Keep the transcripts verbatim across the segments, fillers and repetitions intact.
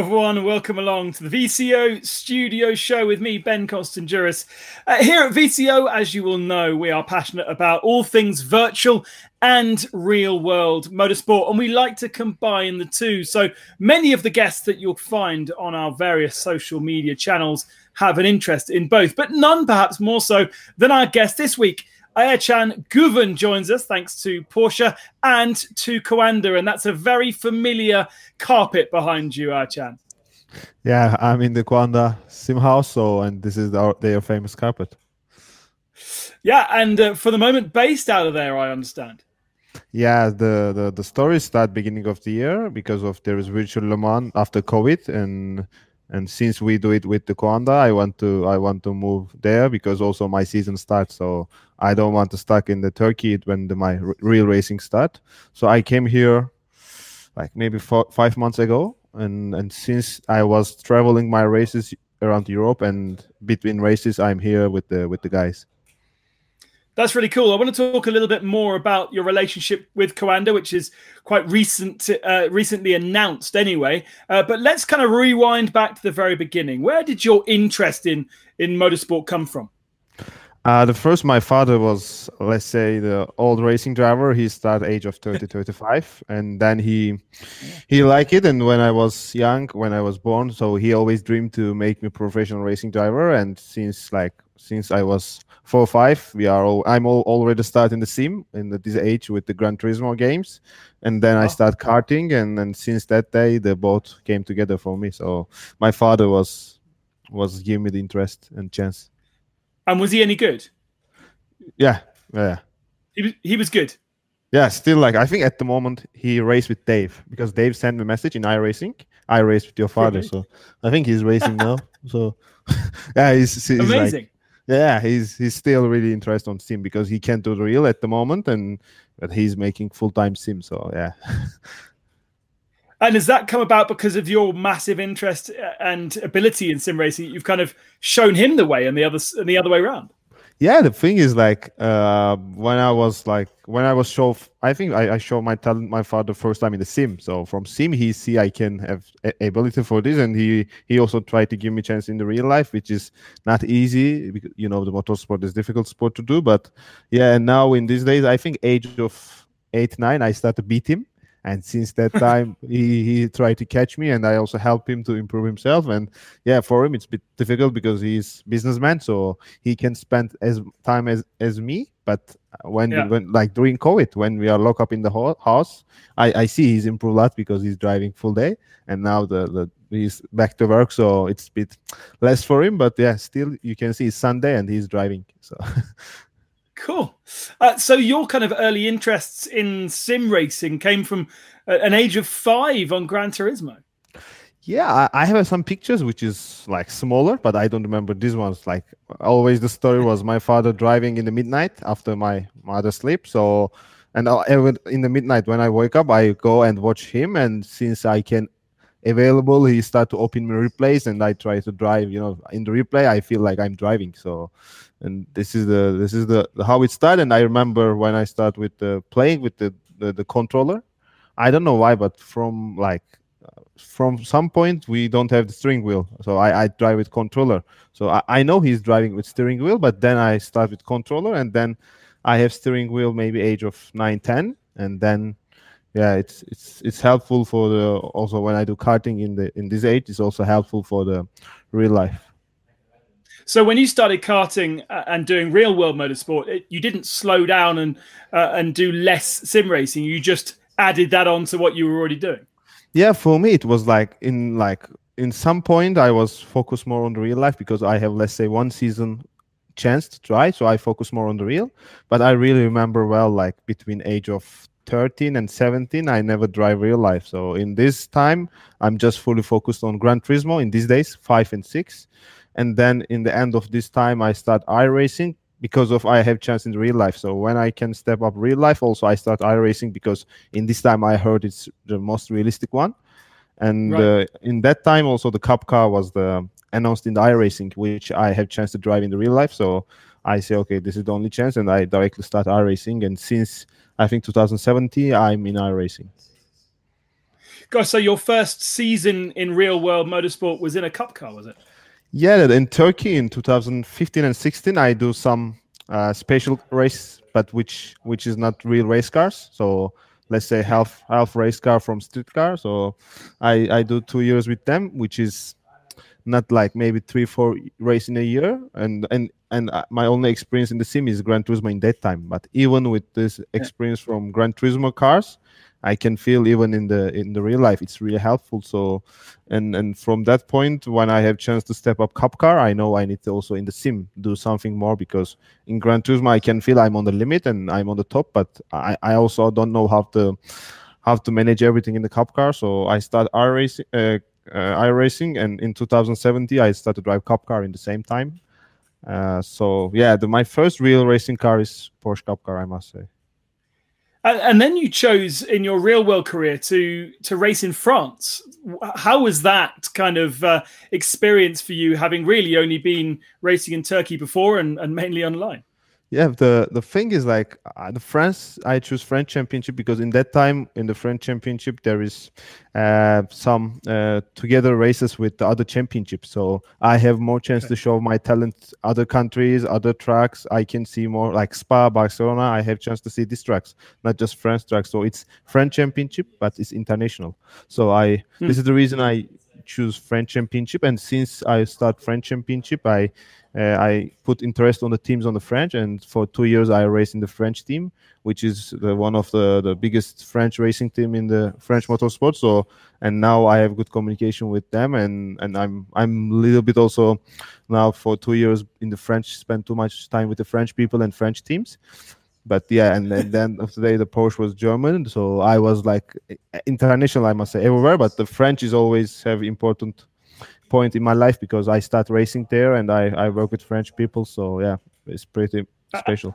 everyone, and welcome along to the V C O Studio Show with me, Ben Constanduris. Uh, here at V C O, as you will know, we are passionate about all things virtual and real-world motorsport, and we like to combine the two. So many of the guests that you'll find on our various social media channels have an interest in both, but none perhaps more so than our guest this week. Ayhancan Guven joins us thanks to Porsche and to Coanda, and that's a very familiar carpet behind you, Ayhancan. Yeah, I'm in the Coanda sim house, so and this is our, their famous carpet. Yeah, and uh, for the moment, based out of there, I understand. Yeah, the, the, the story started beginning of the year because of there is virtual Le Mans after COVID, and and since we do it with the Coanda, I want to I want to move there because also my season starts, so I don't want to stuck in the Turkey when the, my r- real racing start. So I came here like maybe four, five months ago, and and since I was traveling my races around Europe and between races, I'm here with the with the guys. That's really cool. I want to talk a little bit more about your relationship with Coanda, which is quite recent, uh, recently announced anyway. Uh, but let's kind of rewind back to the very beginning. Where did your interest in, in motorsport come from? Uh, the first, my father was, let's say, the old racing driver. He started age of thirty, thirty-five, and then he he liked it. And when I was young, when I was born, so he always dreamed to make me professional racing driver. And since like since I was four or five, we are all I'm all already starting the sim in the, this age with the Gran Turismo games, and then oh. I start karting, and and since that day, the both came together for me. So my father was was giving me the interest and chance. And was he any good? Yeah, yeah. He was, he was good? Yeah, still like, I think at the moment he raced with Dave because Dave sent me a message in iRacing. I raced with your father, really? So I think he's racing now. So yeah, he's, he's amazing. Like, yeah, he's he's still really interested on sim because he can't do the real at the moment, and but he's making full-time sim, so yeah. And has that come about because of your massive interest and ability in sim racing? You've kind of shown him the way, and the other and the other way around. Yeah, the thing is, like, uh, when I was like when I was show, I think I, I showed my talent my father first time in the sim. So from sim, he see I can have a- ability for this, and he he also tried to give me chance in the real life, which is not easy. Because, you know, the motorsport is difficult sport to do. But yeah, and now in these days, I think age of eight nine, I started to beat him. And since that time, he, he tried to catch me, and I also help him to improve himself. And yeah, for him, it's a bit difficult because he's businessman, so he can spend as time as, as me. But when, yeah. when like during COVID, when we are locked up in the ho- house, I, I see he's improved a lot because he's driving full day, and now the, the he's back to work, so it's a bit less for him. But yeah, still you can see it's Sunday and he's driving. So. Cool. Uh, so your kind of early interests in sim racing came from uh, an age of five on Gran Turismo. Yeah, I, I have some pictures which is like smaller, but I don't remember these ones. Like always, the story was my father driving in the midnight after my mother sleep. So, and I, in the midnight when I wake up, I go and watch him. And since I can available, he start to open me replays, and I try to drive. You know, in the replay, I feel like I'm driving. So. And this is the this is the, the how it started. And I remember when I started with the playing with the, the, the controller. I don't know why, but from like uh, from some point we don't have the steering wheel, so I, I drive with controller. So I, I know he's driving with steering wheel, but then I start with controller, and then I have steering wheel maybe age of nine ten, and then yeah, it's it's it's helpful for the also when I do karting in the in this age. It's also helpful for the real life. So when you started karting and doing real world motorsport, it, you didn't slow down and uh, and do less sim racing. You just added that on to what you were already doing. Yeah, for me it was like in like in some point I was focused more on the real life because I have, let's say, one season chance to try, so I focus more on the real. But I really remember well, like between age of thirteen and seventeen, I never drive real life. So in this time, I'm just fully focused on Gran Turismo in these days, five and six. And then in the end of this time, I start iRacing because of I have chance in real life. So when I can step up real life, also I start iRacing because in this time I heard it's the most realistic one. And right. uh, in that time also the Cup car was the announced in the iRacing, which I have chance to drive in the real life. So I say, okay, this is the only chance, and I directly start iRacing. And since I think two thousand seventeen, I'm in iRacing. Gosh, so your first season in real world motorsport was in a cup car, was it? Yeah, in Turkey in two thousand fifteen and sixteen, I do some uh, special race, but which which is not real race cars. So let's say half half race car from street car. So I I do two years with them, which is not like maybe three four race in a year. And and and my only experience in the sim is Gran Turismo in that time. But even with this experience yeah. from Gran Turismo cars, I can feel even in the in the real life it's really helpful. So and and from that point, when I have chance to step up cup car, I know I need to also in the sim do something more, because in Gran Turismo I can feel I'm on the limit and I'm on the top, but I, I also don't know how to how to manage everything in the cup car. So I start iRacing uh, uh, iRacing, and in two thousand seventeen I started to drive cup car in the same time. Uh, so yeah, the, my first real racing car is Porsche Cup car, I must say. And then you chose in your real world career to to race in France. How was that kind of uh, experience for you, having really only been racing in Turkey before and, and mainly online? Yeah, the the thing is like uh, the France, I choose French Championship because in that time in the French Championship there is uh, some uh, together races with the other championships, so I have more chance okay. to show my talent other countries, other tracks. I can see more like Spa, Barcelona. I have chance to see these tracks, not just French tracks. So it's French Championship, but it's international. So I hmm. this is the reason I choose French Championship, and since I start French Championship, I uh, I put interest on the teams on the French, and for two years I raced in the French team, which is the, one of the, the biggest French racing team in the French motorsport. So, and now I have good communication with them, and and I'm I'm a little bit also now for two years in the French, spend too much time with the French people and French teams. But yeah, and, and then of today the Porsche was German, so I was like international, I must say, everywhere. But the French is always have important point in my life because I start racing there and I, I work with French people. So yeah, it's pretty special.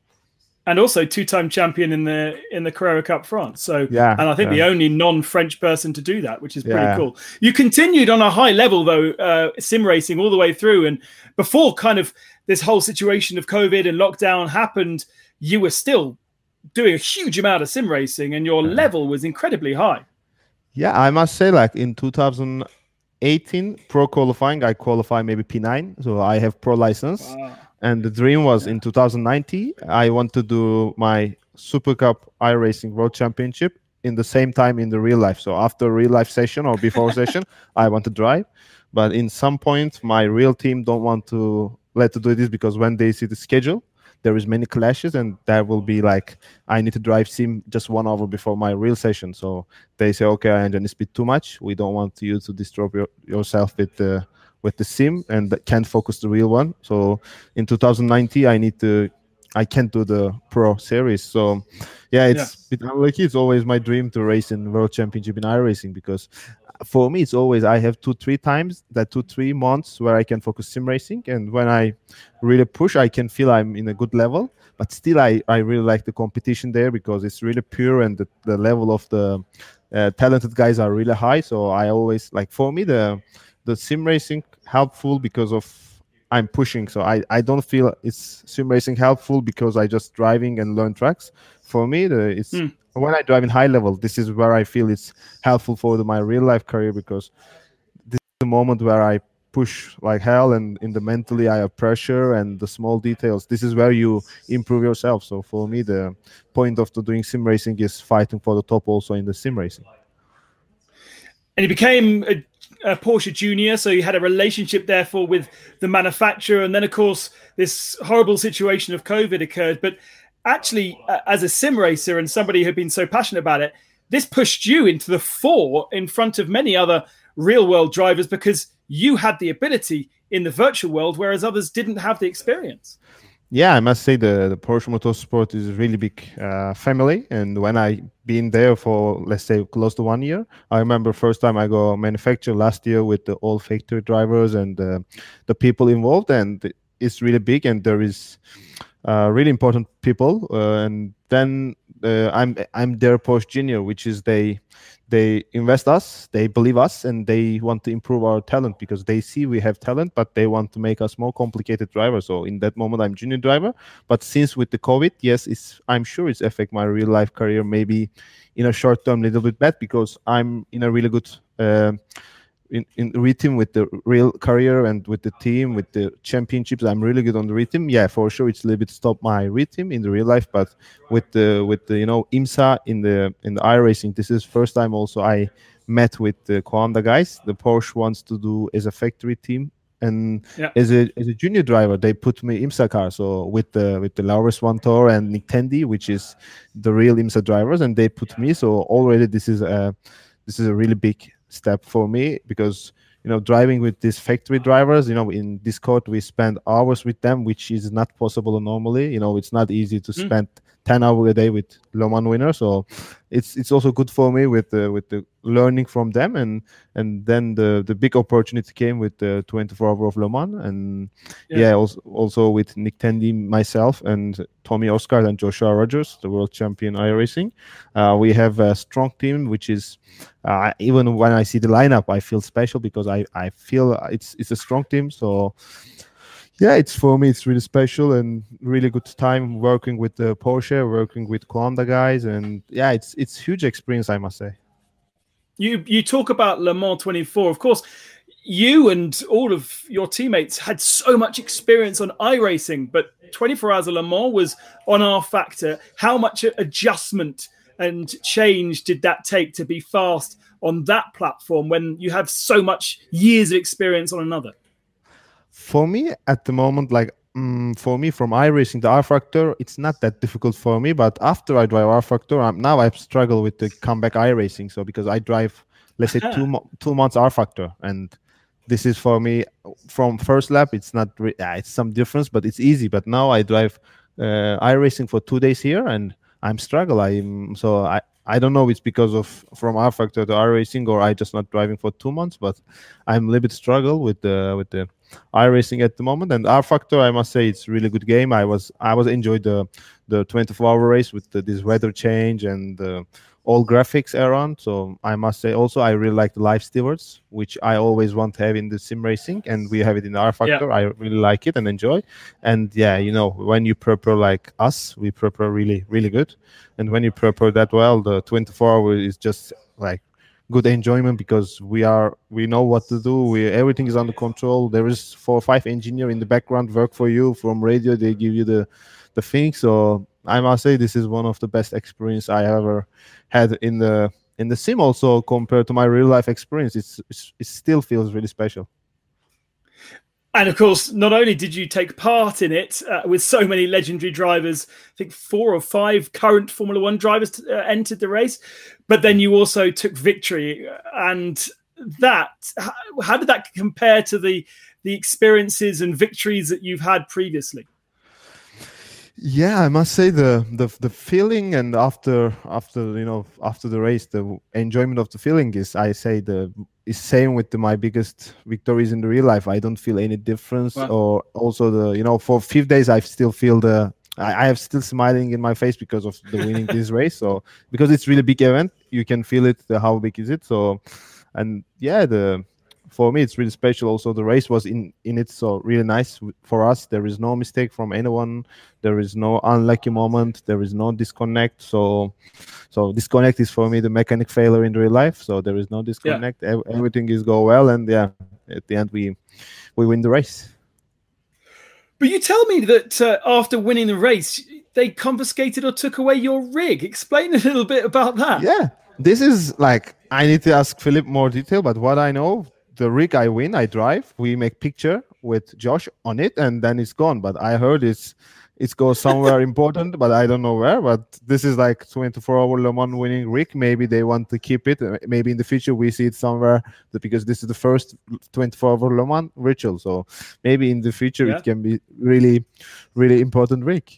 And also two-time champion in the in the Carrera Cup France. So yeah, and I think yeah. the only non-French person to do that, which is pretty yeah. cool. You continued on a high level though, uh, sim racing all the way through, and before kind of this whole situation of COVID and lockdown happened, you were still doing a huge amount of sim racing and your yeah. level was incredibly high. Yeah, I must say, like in two thousand eighteen pro qualifying, I qualified maybe P nine, so I have pro license. Wow. And the dream was yeah. in two thousand nineteen, I want to do my Super Cup iRacing World Championship in the same time in the real life. So after real life session or before session, I want to drive. But in some point, my real team don't want to let to do this because when they see the schedule, there is many clashes, and there will be like I need to drive sim just one hour before my real session. So they say, okay, Anjan, it's a bit too much. We don't want you to disturb your, yourself with the with the sim and can't focus the real one. So in two thousand nineteen, I need to I can't do the pro series. So yeah, it's yeah. a bit unlucky. It's always my dream to race in World Championship in iRacing because for me, it's always I have two, three times that two, three months where I can focus sim racing. And when I really push, I can feel I'm in a good level. But still, I, I really like the competition there because it's really pure and the, the level of the uh, talented guys are really high. So I always like, for me, the the sim racing helpful because of I'm pushing. So I, I don't feel it's sim racing helpful because I just driving and learn tracks. For me, the, it's mm. when I drive in high level, this is where I feel it's helpful for the, my real life career because this is the moment where I push like hell and in the mentally I have pressure and the small details. This is where you improve yourself. So for me, the point of the doing sim racing is fighting for the top also in the sim racing. And you became a, a Porsche Junior, so you had a relationship therefore with the manufacturer. And then, of course, this horrible situation of COVID occurred. But actually, uh, as a sim racer and somebody who had been so passionate about it, this pushed you into the fore in front of many other real-world drivers because you had the ability in the virtual world, whereas others didn't have the experience. Yeah, I must say the, the Porsche Motorsport is a really big uh, family. And when I been there for, let's say, close to one year, I remember first time I go manufacture last year with the all factory drivers and uh, the people involved. And it's really big and there is uh, really important people. Uh, and then uh, I'm I'm their Porsche Junior, which is they they invest us, they believe us, and they want to improve our talent because they see we have talent, but they want to make us more complicated drivers. So in that moment, I'm junior driver. But since with the COVID, yes, it's I'm sure it's affect my real life career maybe in a short term a little bit bad because I'm in a really good uh, in, in rhythm with the real career and with the team, with the championships. I'm really good on the rhythm. Yeah, for sure, it's a little bit stop my rhythm in the real life, but with the with the you know IMSA in the in the iRacing, this is first time also I met with the Coanda guys. The Porsche wants to do as a factory team, and yeah. as a as a junior driver, they put me IMSA car. So with the with the Laura Swantor and Nick Tandy, which is the real IMSA drivers, and they put me. So already this is a this is a really big step for me because you know driving with these factory drivers, you know in Discord we spend hours with them, which is not possible normally. You know it's not easy to Mm. spend ten hours a day with Le Mans winners, so it's it's also good for me with the with the learning from them, and and then the the big opportunity came with the twenty-four hour of Le Mans, and Yeah. yeah, also, also with Nick Tandy, myself, and Tommy Oscar and Joshua Rogers, the world champion iRacing. Uh, we have a strong team, which is uh, even when I see the lineup, I feel special because I I feel it's it's a strong team. So yeah, it's for me, it's really special and really good time working with the Porsche, working with Coanda guys, and yeah, it's it's huge experience, I must say. You you talk about Le Mans twenty-four, of course. You and all of your teammates had so much experience on iRacing, but twenty-four Hours of Le Mans was on R Factor. How much adjustment and change did that take to be fast on that platform when you have so much years of experience on another? For me, at the moment, like um, for me, from iRacing, the R Factor, it's not that difficult for me. But after I drive R Factor, I'm, now I struggle with the comeback iRacing. So because I drive, let's say, two mo- two months R Factor, and this is for me from first lap. It's not, re- uh, it's some difference, but it's easy. But now I drive uh, iRacing for two days here, and I'm struggle. I'm so I. I don't know. It's because of from R Factor to iRacing, or I just not driving for two months. But I'm a little bit struggle with the with the iRacing at the moment. And R Factor, I must say, it's really good game. I was I was enjoyed the the twenty-four hour race with the, this weather change and uh, all graphics around. So I must say also I really like the live stewards, which I always want to have in the sim racing, and we have it in the R Factor. Yeah. I really like it and enjoy. And yeah, you know, when you prepare like us, we prepare really really good. And when you prepare that well, the twenty-four hour is just like good enjoyment because we are we know what to do. We everything is under control. There is four or five engineer in the background work for you from radio. They give you the the thing. So I must say this is one of the best experience I ever had in the in the sim. Also compared to my real life experience, it's, it's it still feels really special. And of course, not only did you take part in it uh, with so many legendary drivers, I think four or five current Formula One drivers t- uh, entered the race, but then you also took victory. And that, how, how did that compare to the the experiences and victories that you've had previously? Yeah, I must say the the the feeling, and after after you know after the race, the enjoyment of the feeling is, I say, the is same with the, my biggest victories in the real life. I don't feel any difference. Wow. Or also the you know for five days I still feel the I, I have still smiling in my face because of the winning this race. So because it's really big event, you can feel it. The, how big is it? So and yeah, the. For me, it's really special. Also, the race was in in it, so really nice for us. There is no mistake from anyone. There is no unlucky moment. There is no disconnect. So, so disconnect is for me the mechanic failure in real life. So there is no disconnect. Yeah. E- everything is go well, and yeah, at the end we we win the race. But you tell me that uh, after winning the race, they confiscated or took away your rig. Explain a little bit about that. Yeah, this is like I need to ask Philip more detail, but what I know. The rig I win, I drive. We make picture with Josh on it, and then it's gone. But I heard it's it goes somewhere important, but I don't know where. But this is like twenty-four hour Le Mans winning rig. Maybe they want to keep it. Maybe in the future we see it somewhere because this is the first twenty-four hour Le Mans ritual. So maybe in the future yeah. it can be really, really important rig.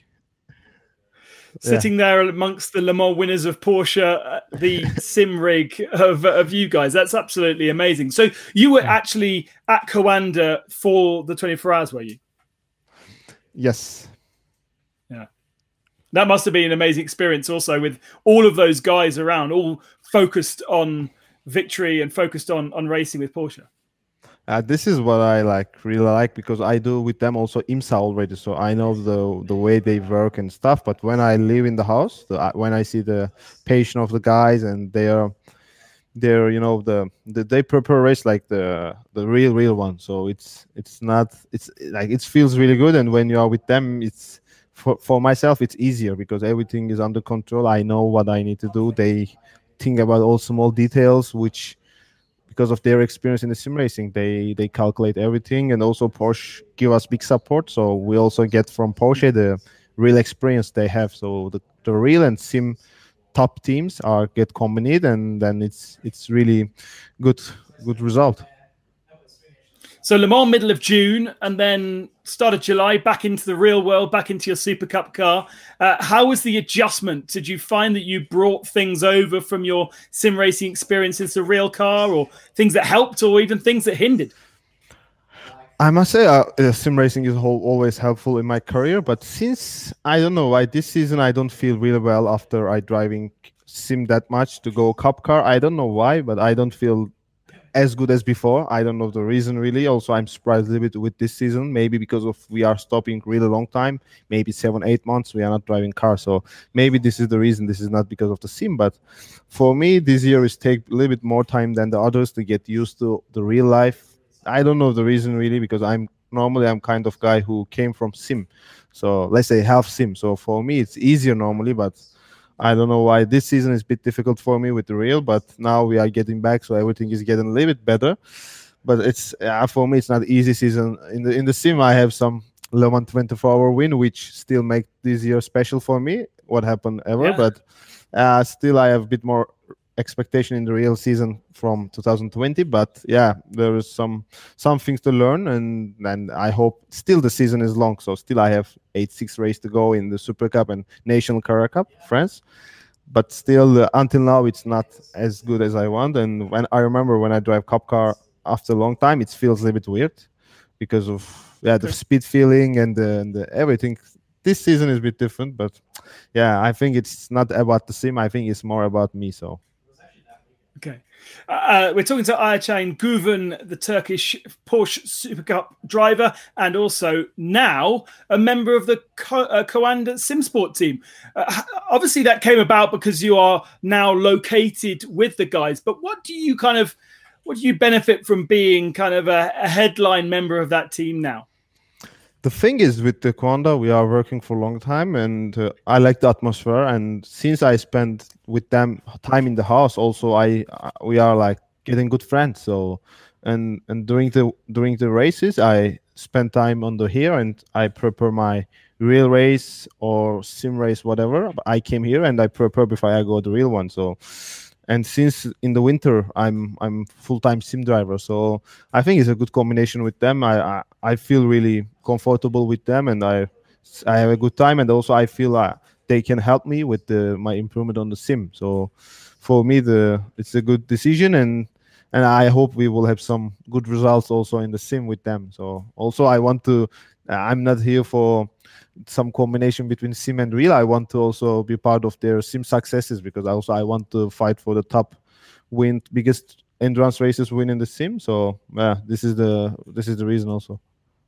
Sitting yeah. there amongst the Le Mans winners of Porsche, the sim rig of, of you guys. That's absolutely amazing. So you were actually at Coanda for the twenty-four hours, were you? Yes. Yeah. That must have been an amazing experience also with all of those guys around, all focused on victory and focused on, on racing with Porsche. Uh, this is what I like really like because I do with them also IMSA already, so I know the the way they work and stuff. But when I live in the house, the, when I see the passion of the guys and they are, they're you know the, the they prepare race like the the real real one. So it's it's not it's like it feels really good. And when you are with them, it's for for myself it's easier because everything is under control. I know what I need to do. They think about all small details, which because of their experience in the sim racing, they they calculate everything. And also Porsche give us big support, so we also get from Porsche the real experience they have. So the, the real and sim top teams are get combined, and then it's it's really good good result. So Le Mans middle of June, and then start of July, back into the real world, back into your Super Cup car. Uh, how was the adjustment? Did you find that you brought things over from your sim racing experience into the real car, or things that helped, or even things that hindered? I must say, uh, sim racing is whole, always helpful in my career. But since, I don't know, why this season I don't feel really well after I driving sim that much to go cup car. I don't know why, but I don't feel as good as before. I don't know the reason really. Also, I'm surprised a little bit with this season. Maybe because of we are stopping really long time, maybe seven, eight months we are not driving cars. So maybe this is the reason. This is not because of the sim. But for me, this year is take a little bit more time than the others to get used to the real life. I don't know the reason really, because I'm normally I'm kind of guy who came from sim. So let's say half sim. So for me, it's easier normally, but I don't know why this season is a bit difficult for me with the real, but now we are getting back, so everything is getting a little bit better. But it's uh, for me, it's not easy season. In the in the sim, I have some Le Mans twenty-four hour win, which still make this year special for me. What happened ever, yeah. But uh, still I have a bit more expectation in the real season from two thousand twenty. But yeah, there is some some things to learn, and and I hope still the season is long, so still I have eight six race to go in the Super Cup and National Car Cup France. But still uh, until now it's not as good as I want. And when I remember when I drive cup car after a long time, it feels a little bit weird because of yeah the speed feeling and the, and the everything. This season is a bit different, but yeah, I think it's not about the sim. I think it's more about me. So okay. Uh, we're talking to Ayçen Guven, the Turkish Porsche Super Cup driver, and also now a member of the Co- uh, Coanda SimSport team. Uh, obviously, that came about because you are now located with the guys. But what do you kind of, what do you benefit from being kind of a, a headline member of that team now? The thing is, with the Coanda, we are working for a long time, and uh, I like the atmosphere. And since I spent with them time in the house, also I uh, we are like getting good friends. So, and and during the during the races, I spend time on the here, and I prepare my real race or sim race, whatever. I came here and I prepare before I go the real one. So. And since in the winter I'm I'm full-time sim driver, so I think it's a good combination with them. I I, I feel really comfortable with them, and I I have a good time, and also I feel uh, they can help me with the, my improvement on the sim. So for me, the it's a good decision, and and I hope we will have some good results also in the sim with them. So also I want to. I'm not here for some combination between sim and real. I want to also be part of their sim successes, because also I want to fight for the top win, biggest endurance races win in the sim. So yeah, this is the this is the reason also.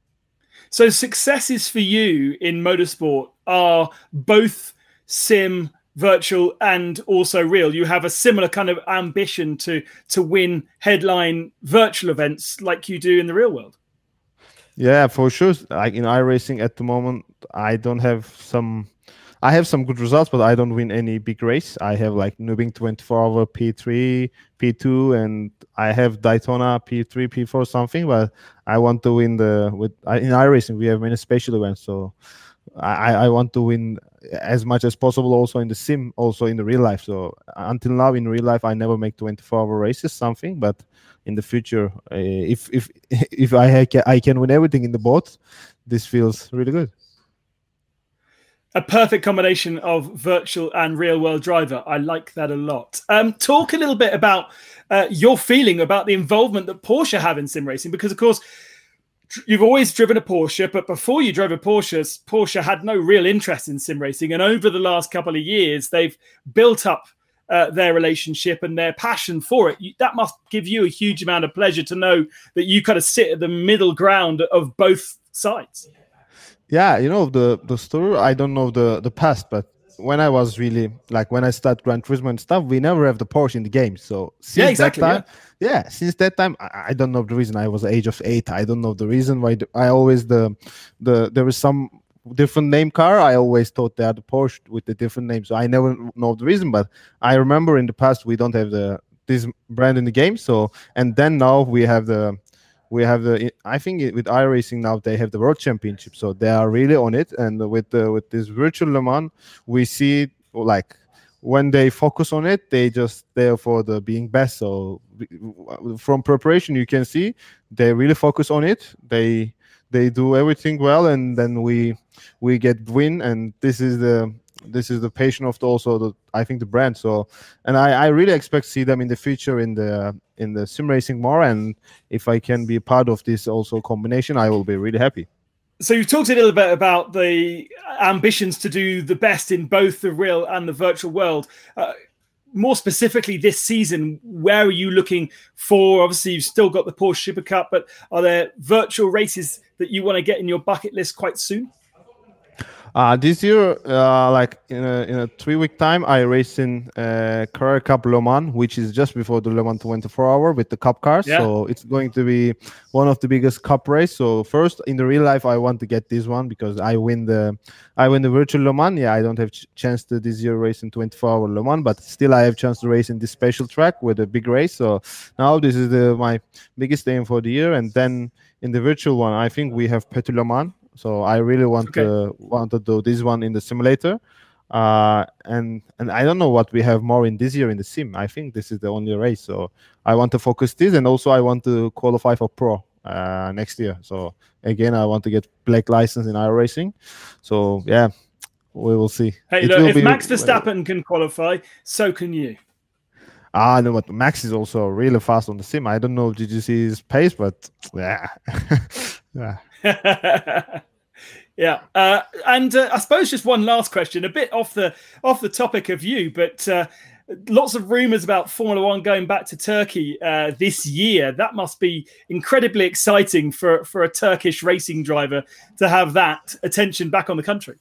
So successes for you in motorsport are both sim, virtual, and also real. You have a similar kind of ambition to to win headline virtual events like you do in the real world. Yeah, for sure. Like in iRacing at the moment, I don't have some. I have some good results, but I don't win any big race. I have like Nürburgring twenty-four hour P three, P two, and I have Daytona P three, P four something. But I want to win the with in iRacing. We have many special events, so I I want to win as much as possible. Also in the sim, also in the real life. So until now in real life, I never make twenty-four hour races something, but in the future, uh, if if if I can, I can win everything in the boat, this feels really good. A perfect combination of virtual and real world driver. I like that a lot. Um, talk a little bit about uh, your feeling about the involvement that Porsche have in sim racing, because of course you've always driven a Porsche, but before you drove a Porsche, Porsche had no real interest in sim racing. And over the last couple of years, they've built up uh, their relationship and their passion for it. You, that must give you a huge amount of pleasure to know that you kind of sit at the middle ground of both sides. Yeah, you know, the, the story, I don't know the, the past, but when I was really, like when I started Gran Turismo and stuff, we never have the Porsche in the game. So since yeah, exactly, that time, yeah. yeah, since that time, I, I don't know the reason. I was the age of eight. I don't know the reason why. The, I always, the, the there was some different name car. I always thought they had the Porsche with the different name. So I never know the reason, but I remember in the past, we don't have the this brand in the game. So, and then now we have the, We have the. I think with iRacing now they have the World Championship, so they are really on it. And with the, with this virtual Le Mans, we see like when they focus on it, they just there for the being best. So from preparation, you can see they really focus on it. They they do everything well, and then we we get win. And this is the this is the passion of the, also the I think the brand. So, and I, I really expect to see them in the future in the in the sim racing more. And if I can be part of this also combination, I will be really happy. So you talked a little bit about the ambitions to do the best in both the real and the virtual world. Uh, more specifically this season, where are you looking for? Obviously, you've still got the Porsche Super Cup, but are there virtual races that you want to get in your bucket list quite soon? Uh, this year, uh, like in a, in a three-week time, I race in uh, Carrera Cup Le Mans, which is just before the Le Mans twenty-four hour with the Cup cars. Yeah. So it's going to be one of the biggest Cup race. So first, in the real life, I want to get this one because I win the I win the virtual Le Mans. Yeah, I don't have ch- chance to this year race in twenty-four hour Le Mans, but still I have chance to race in this special track with a big race. So now this is the my biggest aim for the year. And then in the virtual one, I think we have Petit Le Mans. So I really want okay. to want to do this one in the simulator, uh, and and I don't know what we have more in this year in the sim. I think this is the only race. So I want to focus this, and also I want to qualify for pro uh, next year. So again, I want to get black license in iRacing. So yeah, we will see. Hey, look, if be, Max Verstappen uh, can qualify, so can you. Ah, no, but Max is also really fast on the sim. I don't know, did you see his pace? But yeah, yeah. Yeah, uh, and uh, I suppose just one last question, a bit off the off the topic of you, but uh, lots of rumours about Formula One going back to Turkey uh, this year. That must be incredibly exciting for for a Turkish racing driver to have that attention back on the country.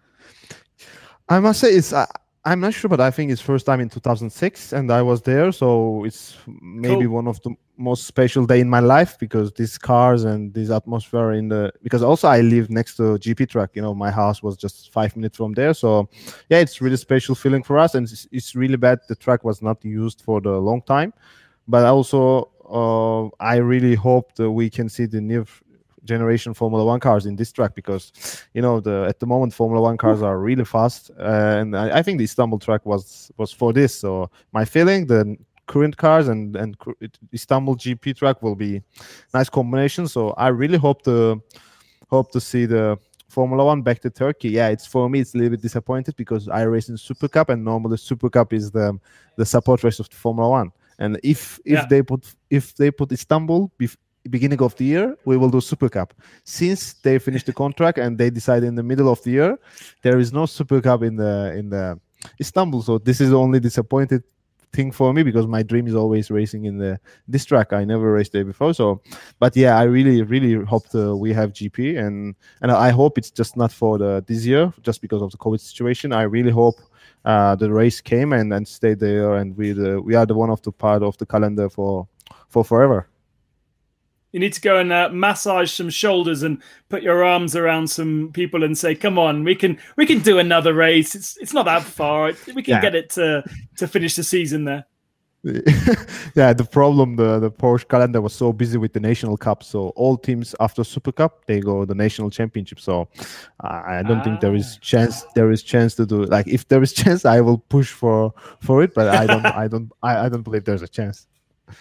I must say, it's. Uh, I'm not sure, but I think it's first time in two thousand six, and I was there, so it's maybe cool. One of the most special day in my life because these cars and this atmosphere in the. Because also I live next to a G P track. You know, my house was just five minutes from there, so yeah, it's really special feeling for us, and it's, it's really bad the track was not used for the long time, but also uh, I really hope that we can see the new generation Formula One cars in this track because you know the at the moment Formula One cars are really fast uh, and I, I think the Istanbul track was was for this. So my feeling the current cars and and Istanbul G P track will be nice combination. So I really hope to hope to see the Formula One back to Turkey. Yeah, it's for me it's a little bit disappointed because I race in Super Cup and normally Super Cup is the the support race of the Formula One. And if if yeah. they put if they put Istanbul before beginning of the year, we will do Super Cup. Since they finished the contract and they decided in the middle of the year, there is no Super Cup in the in the Istanbul. So this is the only disappointed thing for me because my dream is always racing in the this track. I never raced there before. So, but yeah, I really really hope the, we have G P and and I hope it's just not for the this year just because of the COVID situation. I really hope uh, the race came and and stayed there and we the, we are the one of the part of the calendar for for forever. You need to go and uh, massage some shoulders and put your arms around some people and say, "Come on, we can we can do another race. It's it's not that far. We can yeah. get it to to finish the season there." Yeah, the problem the the Porsche calendar was so busy with the National Cup, so all teams after Super Cup they go the National Championship. So uh, I don't ah. think there is chance there is chance to do like if there is chance I will push for for it, but I don't I don't I, I don't believe there's a chance.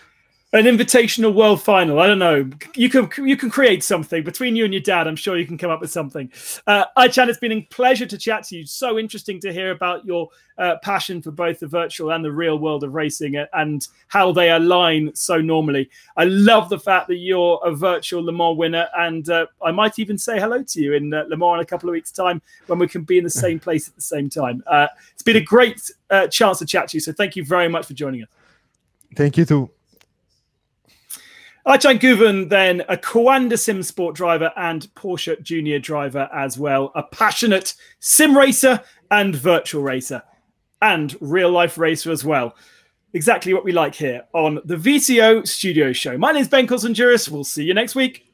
An invitational world final. I don't know. You can you can create something between you and your dad. I'm sure you can come up with something. Uh, Aycan, it's been a pleasure to chat to you. So interesting to hear about your uh, passion for both the virtual and the real world of racing and how they align so normally. I love the fact that you're a virtual Le Mans winner, and uh, I might even say hello to you in uh, Le Mans in a couple of weeks' time when we can be in the same place at the same time. Uh, it's been a great uh, chance to chat to you. So thank you very much for joining us. Thank you too. Aycan Guven, then a Coanda Sim Sport driver and Porsche Junior driver as well. A passionate sim racer and virtual racer and real life racer as well. Exactly what we like here on the V C O Studio Show. My name is Ben Cosson-Juris. We'll see you next week.